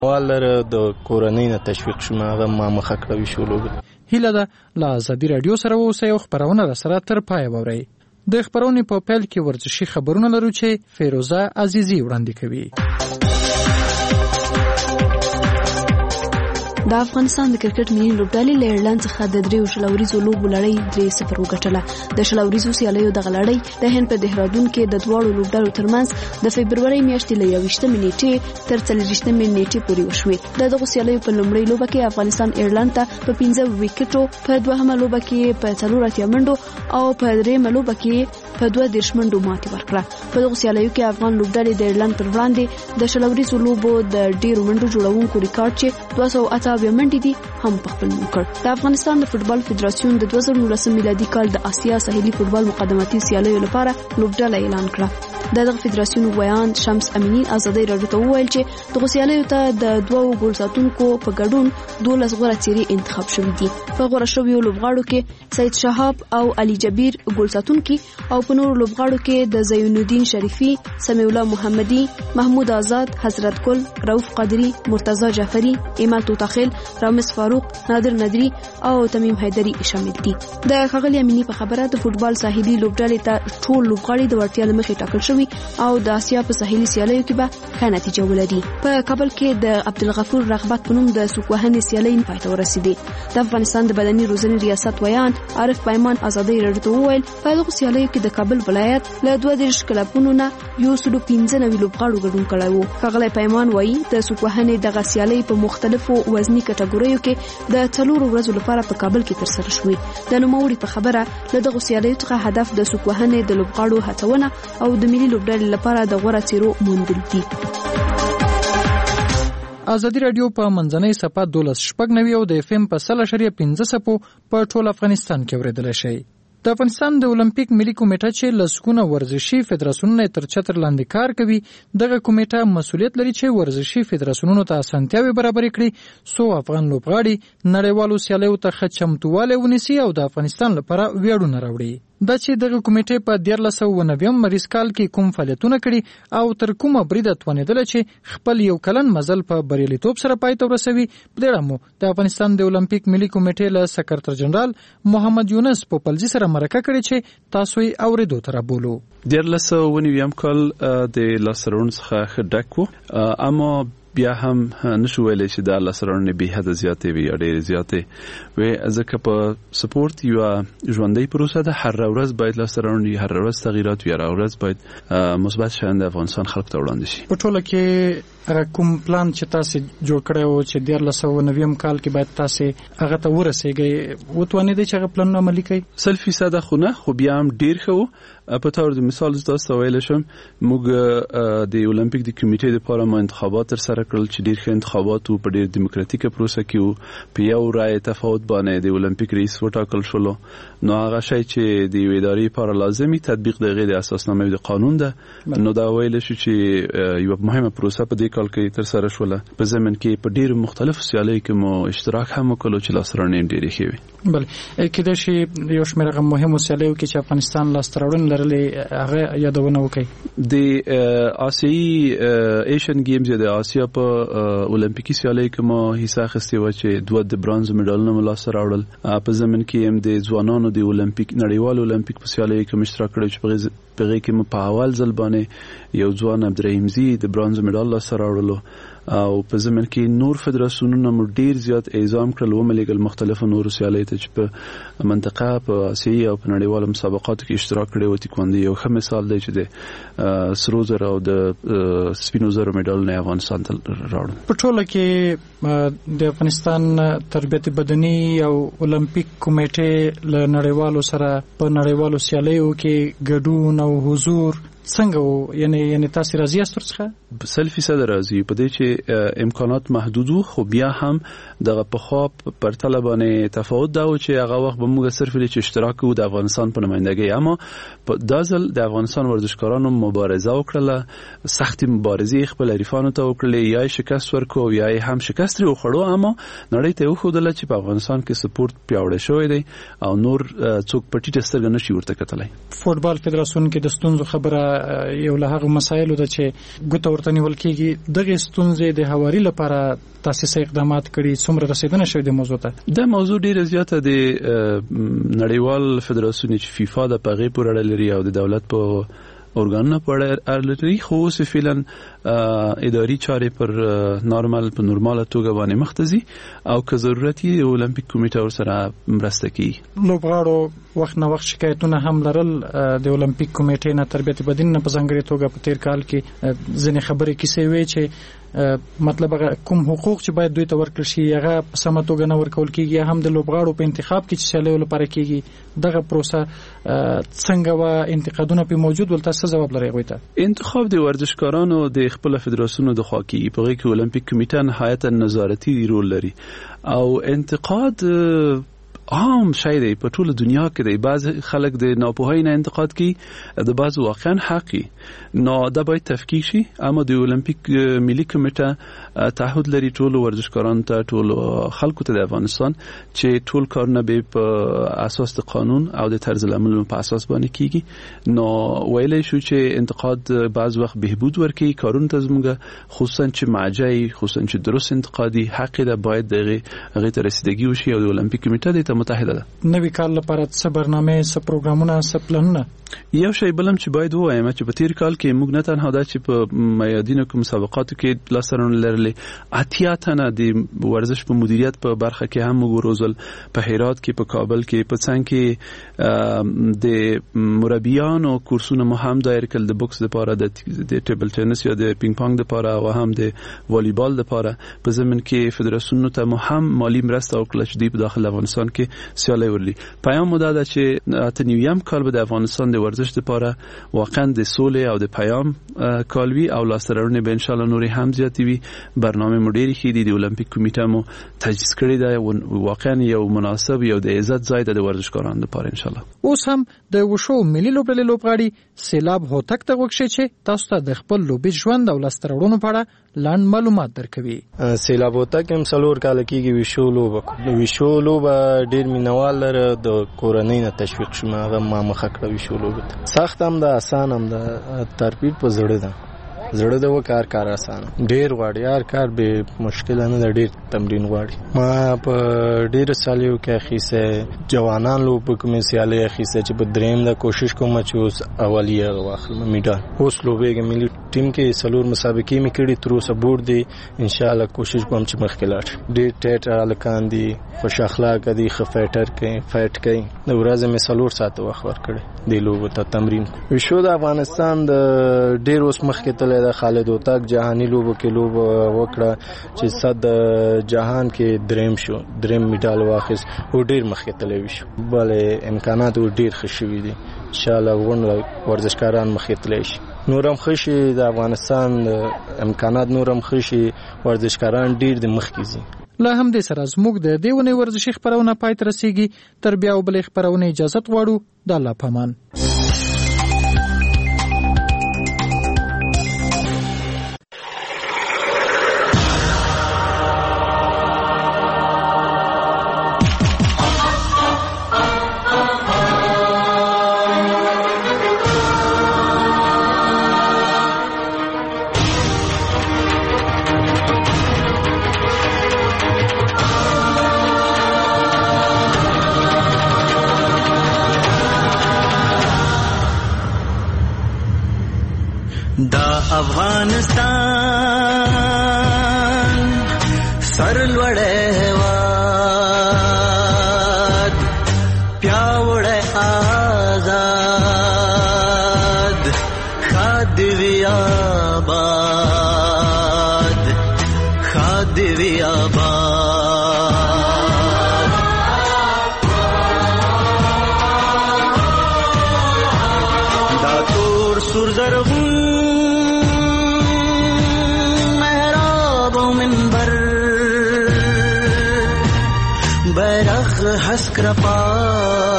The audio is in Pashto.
والره د کورنۍ نه تشویق شوم هغه ما مخه کړوي شو لوګ. هیله ده له ازادي رادیو سره اوسئ او خبرونه را سره تر پای واورئ. د خبرونې په پیل کې ورزشي خبرونه لرو چې فیروزه عزیزی وړاندې کوي. د افغانستان د کرکټ ملي لوبډلې له ایرلند څخه د 3 شلوريزو لوبو لړۍ 3-0 وګټله. د شلوريزو سیالیو د لړۍ د هند په دهرادون کې د دوړو لوبډلو ترمنځ د فبرवरी میاشتې له 21 نیټې تر 40 نیټې پورې وشوې. د دغه سیالیو په لومړۍ لوبه کې افغانستان ایرلند ته په 15 وکټو، په دوهمه لوبه کې په 4 منډو او په درېمه لوبه کې په 2 منډو ماتې ورکړه. په دغه سیالیو کې افغان لوبډلې د ایرلند پر وړاندې د شلوريزو لوبو د ډیرو منډو جوړونکو ریکارډ چې 208 منډې دي هم په خپل وکړ. د افغانستان د فوتبال فدراسیون د 2019 میلادي کال د آسیا ساحلي فوتبال مقدماتي سیالیو لپاره لوبډله اعلان کړه. د فدراسیون ویان شمس امینی ازادي رادیو ته وویل چې د سیالیو ته د 2 ګول ساتونکو په ګډون 12 غوره څیرې انتخاب شوې دي. په غوره شویو لوبغاړو کې سید شهاب او علي جبیر ګول ساتونکي او په نورو لوبغاړو کې د زین الدین شریفي، سمیع الله محمدي، محمود آزاد، حضرت ګل، رؤوف قادری، مرتضی جعفری، ایمل توتاخیل، رامز فاروق، نادر ندری او تمیم حیدری شامل دي. د ښاغلي امینی په خبره د فوتبال ساحلي لوبډلې ته ټول لوبغاړي د وړتیا له مخې ټاکل شوي او د آسیا په ساحلي سیالیو کې به ښه نتیجه ولري. په کابل کې د عبدالغفور رغبت په نوم د سوکوهنې سیالۍ پای ته ورسېدې. د افغانستان د بدني روزنې ریاست ویان عارف پیمان ازادي رادیو ته وویل په دغه سیالیو کې د کابل ولایت له 32 کلبونو نه 115 لوبغاړو ګډون کړی وو. ښاغلی پیمان وایي د سوکوهنې دغه سیالۍ په مختلفو وزني کټګوریو کې د 4 ورځو لپاره په کابل کې ترسره شوې. د نوموړي په خبره له دغه سیالیو څخه هدف د سوکوهنې د لوبغاړو هڅونه او د ملي لوبډلې لپاره د غوره څیرو موندل دي. ازادي رادیو په منځنۍ صفحه 12.90 او د FM په 100.5 په ټول افغانستان کې اوریدل شي. د افغانستان د اولمپیک ملي کمیټه چې لسګونه ورزشي فدراسیونونه تر چتر لاندې کار کوي، دغه کمیټه مسؤلیت لري چې ورزشي فدراسیونونو ته اسانتیاوې برابرې کړي څو افغان لوبغاړي نړیوالو سیالیو ته ښه چمتووالی ونیسي او د افغانستان لپاره ویاړونه راوړي. دا چې دغه کمیټې په 1990 مریض کال کې کوم فعالیتونه کړي او تر کومه بریده توانېدله چې خپل یو کلن مزل په بریالیتوب سره پای ته ورسوي. په دې اړه مو د افغانستان د اولمپیک ملي کمیټې له سکرتر جنرال محمد یونس پوپلزي سره مرکه کړې چې تاسو یې اوریدو ته رابولو. 1990 کال د لاسرون څخه ښه ډک و، اما بیا هم نشو ویلی چې دا لاسرونه به حد زیاتې وي یا ډېرې زیاتې وي، ځکه په سپورت یو ژوندۍ پروسه ده. هر ورځ باید لاسرونه، هر ورځ تغییرات وي، هر ورځ باید مثبت شیان د افغانستان خلک ته وړاندې شي. په ټوله کې کوم پلان چې تاسو جوړ کړی و چې 1990 کال کې باید تاسو هغه ته ورسېږئ، وتوانېدئ چې هغه پلان عملي کړئ؟ 100% خو نه، خو بیا هم ډېر ښه و. په تور د مثال تاسو ویل شم موږ د اولمپیک د کمیټې لپاره ما انتخابات تر سره کړل چې ډېر ښه انتخابات وو، په ډېر دیموکراتیکه پروسه کې وو. په یو رای تفاوت باندې د اولمپیک رئیس وټاکل شو. نو هغه شی چې د ادارې لپاره لازمي تطبیق د غیر اساسنامه د قانون ده. نو دا ویل شو چې یو مهمه پروسه په دې کال کې تر سره شوله. په زمن کې په ډېر مختلفو سیالیو کې مو اشتراک هم وکړو چې لاسرانه ډېرې ښې وي. بله کېدای شي یو شمېر هغه مهمو سیالیو کې چې افغانستان لاسته راوړنې لرلې هغه یادونه وکړئ. د آسیایي ایشین گیمز یا د آسیا په اولمپیکي سیالیو کې ما حصہ اخیستې وه چې 2 د برانز مډالونه مو لاسته راوړل. په زمن کې هم د ځوانانو د اولمپیک نړیوال اولمپیک په سیالیو کې اشتراک کړی چې په هغې کې مو په اول ځل باندې یو ځوان عبدالرحیمزي د برانز مډال لاسته راوړلو. او په زمن کې نور فدراسیونونه مو ډیر زیات اعزام کړل، وملېږل مختلفو نورو سیالیو ته چې په منطقه په آسیایي او په نړیوالو مسابقاتو کې اشتراک کړی و. تکواندو یو ښه مثال دی چې د سرو زرو او د سپینو زرو مډالونه افغانستان ته راوړل. په ټوله کې د افغانستان تربیت بدني او اولمپیک کمیټې له نړیوالو سره په نړیوالو سیالیو کې ګډون او حضور څنګه وو؟ یعنی تاسو راضی یاست څخه؟ 100% راضی. په دې چې امکانات محدود وو، خو بیا هم دغه په خوا پر طلبانه تفاوت دا و چې هغه وخت به موږ صرف لې اشتراک وو د افغانستان په نمائندګۍ. اما په دازل د افغانستان ورزشکارانو مبارزه وکړه، سخت مبارزه خپل حریفانو ته وکړه، یا شکست ورکو یا هم شکست لري وخړو. اما نړۍ ته وښودل چې په افغانستان کې سپورت پیاوړی شوی دی او نور څوک پټی ټستر نشي ورته کتلای. فوتبال فدراسیون کې د ستونزو خبره یو له هغه مسایلو ده چې ګوته پورته نیول کیږي دغه ستونزې د هواري لپاره تاسیس اقدامات کړي څومره رسیدنه شوې د موضوع ته د موضوع ډیره زیاته د نړیوال فدراسیون چې فیفا د پغې پور اړه لري او د دولت په ارګانونه په اړه لري خو اوس فعلا اداري چارې پر نورماله توګه باندې مختزي او که ضرورت یې اولمپیک کمیټه ورسره مرسته کوي. لوبغاړو وخت نه وخت شکایتونه هم لرل د اولمپیک کمیټې نه تربیت بدین نه په ځانګړي توګه په تیر کال کې ځینې خبرې کیسې وې چې مطلب کوم حقوق چې باید دوی ته ورکړل شي هغه په سمه توګه نه ورکول کیږي هم د لوبغاړو په انتخاب کې چې سیالیو لپاره کیږي دغه پروسه څنګه و انتقادونه په موجود ولته څه جواب لري غوښته. انتخاب د ورزشکارانو د خپل فدراسیونو د خوا کې په کې اولمپیک کمیټه نهایتا نظارتي رول لري او انتقاد عام شای دی په ټوله دنیا کې دی. بعض خلک د ناپوهۍ نه انتقاد کوي د بعض واقعا حقي نو دا باید تفکیک شي اما د اولمپیک ملي کمیټه تعهد لري ټول ورزشکارانو ته ټول خلکو ته د افغانستان چې ټول کارونه به په اساس د قانون او د طرز العمل په اساس باندې کیږي. نو ویلې شو چې انتقاد بعض وخت بهبود ورکړي کارونه ته زموږ خصوصا چې معجزي خصوصا چې درست انتقادي حق ده باید دغه ته رسیدګي وشي او د اولمپیک کمیټه د متحده ده. نوی کال لپاره څه برنامه څه پروګرامونه څه پلانونه یو شی بلم چې باید وایم چې په تیر کال کې موږ نه تنها دا چې په میادینو کې مسابقاتو کې لاسرون لرلې اتیا تنه د ورزش په مدیریت په برخه کې هم موږ روزل په هرات کې په کابل کې په څنګ کې د مربیانو کورسونه مو هم دایر کړل د بوکس لپاره د ټیبل ټینس یا د پینګ پونګ لپاره او هم د والیبال لپاره په زمين کې فدراسیونونو ته مو هم مالی مرسته وکړه چې په داخل افغانستان کې سیالي ورلي. پیام مو دا چې اته نیویم کال به د افغانستان د ورزش لپاره واقعا د سولې او د پیام کالوي او لاسته به ان شاء الله نوري هم زیاتې وي. برنامه مو ډېری خېدي د اولمپیک کمیټه مو تجهیز کړی دی واقعا یو مناسب یو د عزت ځای د ورزشکارانو لپاره ان شاء الله. اوس هم د وشو ملي لوبډلې لوبغاړي سیلاب هوتک ته وښه چې تاسو ته د خپل لوبي ژوند او لاسته په اړه لاند معلومات درکوي. سیلاب هوتک هم څلور کال کېږي وشو لوب ډېر مینوال لري د کورنۍ نه تشویق شوم هغه ما مخه کړو وشو لوب سخت هم ده آسان هم ده تربیت په زړه د وکړ کار آسان ډیر غواړي هر کار به مشکل نه ده ډیر تمرین غواړي. ما په ډیر سالیو کې خيسه جوانان لوب کومې سیالي خيسه چې په دریم د کوشش کوم چې اوس اولیه واخلم میډال اوس لوبېږم ملي ټیم کې سلور مسابقې مې کړې تر اوسه بورډ دی ان شاء الله کوشش کوم چې مخکې لاړ. ډیر ټیټ الکان دي خوش اخلاق دي خفایټر کوي فایټ کوي د ورځې مې سلور ساعت وخت ورکړي دی لوب ته تمرین وشو د افغانستان د ډیر اوس مخکې تل د خالد هوتک جهاني لوبو کې لوب وکړه چې صد جهان کې دریم میډال واخیست او ډیر مخکې تللی شو بل امکانات ډیر ښه شوي دي ان شاء الله ورن ورزشکاران مخکې تللی شي نورم خشي د افغانستان امکانات نورم خشي ورزشکاران ډیر د مخکې زی. لا هم د سره زموږ د دیونه ورزشي خبرونه پای ته رسیږي تر بیا وبلې خبرونه اجازه غواړو د الله پامان. افغانستان سرلوړې هېواد پیاوړی آزاد ښاد وي آباد ښاد وي آباد دا تور سور زرغون هسکرپا